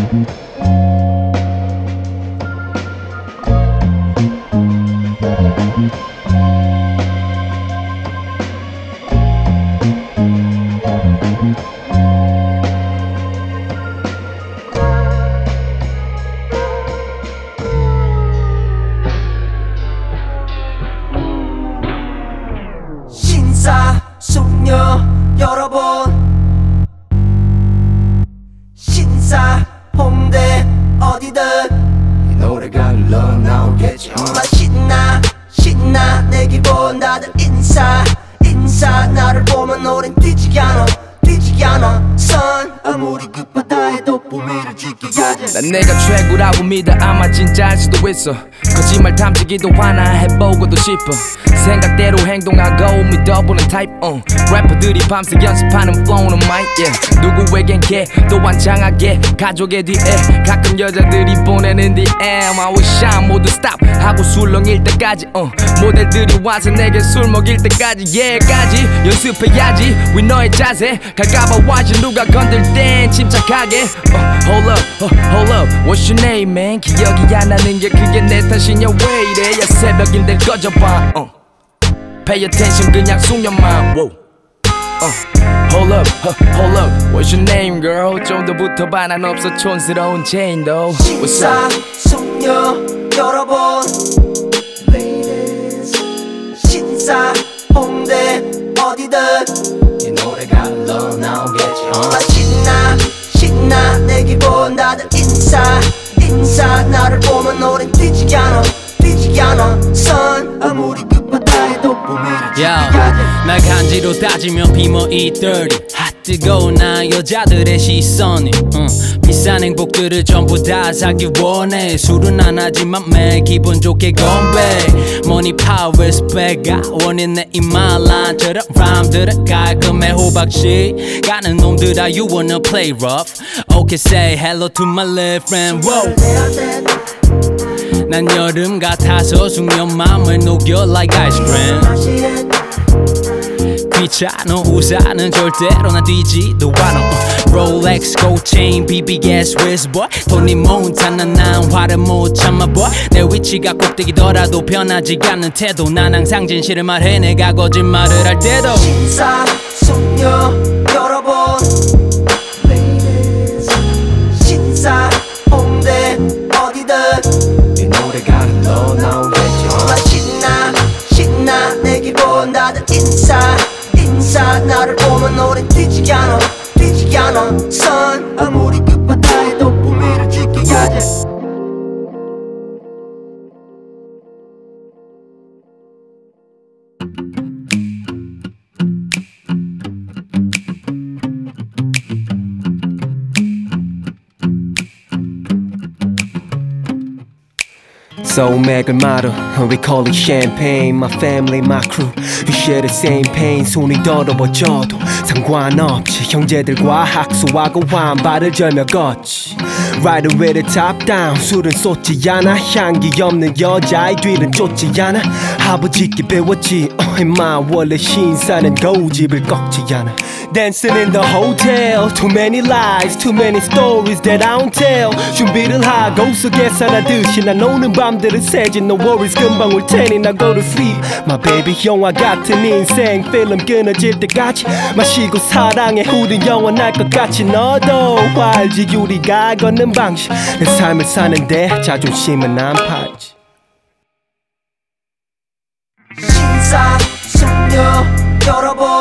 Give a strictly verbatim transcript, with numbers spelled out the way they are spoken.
신사숙녀 여러 번 신사 홍대 어디든 이 노래가 흘러 나오겠지. 정말 신나 신나 내 기분 다들 인사 인사 나를 보면 우린 뛰지 않아 뛰지 않아 선 아무리 급하다 해도 품위를 지켜야지. 난 내가 최고라고 믿어 아마 진짜일 수도 있어. 거짓말 탐지기도 하나 해보고도 싶어. 생각대로 행동하고 믿어보는 타입 uh. 래퍼들이 밤새 연습하는 flow는 mic yeah. 누구에겐 개 또한 장하게 가족의 뒤에 가끔 여자들이 보내는 디엠 I wish I 모두 stop 하고 술렁일 때까지 uh. 모델들이 와서 내게 술 먹일 때까지 예까지 연습해야지 위 너의 자세 갈까봐 와시 누가 건들 땐 침착하게 uh. Hold up, uh, hold up What's your name man 기억이 안 나는 게 그게 내 탓이냐 왜 이래 야 새벽인데 꺼져봐 uh. Pay attention 그냥 숙녀만 wow. uh. Hold up, uh, hold up What's your name girl 좀 더 붙어봐 난 없어 촌스러운 체인도 신사 숙녀 여러분 Ladies 신사 홍대 어디든 이 노래가 흘러 나오겠지. 정말 신나 신나 내 기분 다들 인사 인사 나를 보면 우린 뛰지 않아 뛰지 않아 선 아무리 급하다 해도 품위를 지켜야지. 날 간지로 따지면 비모 이십삼 뜨거운 나 여자들의 시선이 uh. 비싼 행복들을 전부 다 사기 원해 술은 안 하지만 매일 기분 좋게 건배 Money, power, respect가 원해 내 이말란처럼 rhyme들은 깔끔해 호박씨 가는 놈들아 you wanna play rough Okay say hello to my little friend Whoa. 난 여름 같아서 숙녀 맘을 녹여 like ice cream 귀찮아 우산은 절대로 나 뛰지도 않아 롤렉스 고체인 비비 gas wristboy 토니 몬타나 난 화를 못 참아 boy 내 위치가 꼭대기더라도 변하지 않는 태도 난 항상 진실을 말해 내가 거짓말을 할 때도 신사 숙녀 여러분 Ladies 신사 홍대 어디든 이 노래가 흘러 나오겠지. 정말 신나 신나 내 기분 다들 인사 인사 나를 보면 우린 뛰지 않아 뛰지 않아 선 아무리 급하다 해도 품위를 지켜야지. 소맥을 마려 we call it champagne My family, my crew We share the same pain 손이 더러워져도 상관없지 형제들과 학수하고 환발을 절며 걷지 Riding with the top down 술은 쏟지 않아 향기 없는 여자의 뒤를 쫓지 않아 아버지께 배웠지 oh, 임마 원래 신사는 고집을 꺾지 않아 Dancing in the hotel Too many lies, too many stories that I don't tell 준비를 하고서 계산하듯이 난 오는 밤들은 새지 No worries 금방 올 테니 나 go to sleep My baby 영화 같은 인생 필름 끊어질 때까지 마시고 사랑의 후는 영원할 것 같이 너도 알지 우리가 걷는 방식 내 삶을 사는데 자존심은 안 팔지 신사 숙녀 여러분